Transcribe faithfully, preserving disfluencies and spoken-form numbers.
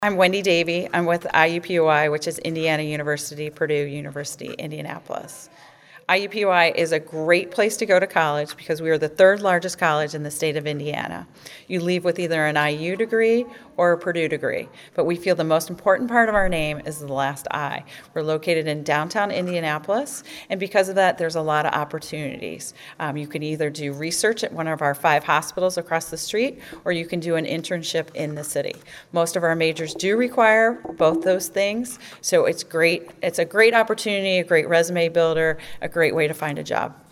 I'm Wendy Davey. I'm with I U P U I, which is Indiana University, Purdue University, Indianapolis. I U P U I is a great place to go to college because we are the third largest college in the state of Indiana. You leave with either an I U degree or a Purdue degree, but we feel the most important part of our name is the last I. We're located in downtown Indianapolis, and because of that, there's a lot of opportunities. Um, you can either do research at one of our five hospitals across the street, or you can do an internship in the city. Most of our majors do require both those things, so it's great. It's a great opportunity, a great resume builder, a great way to find a job.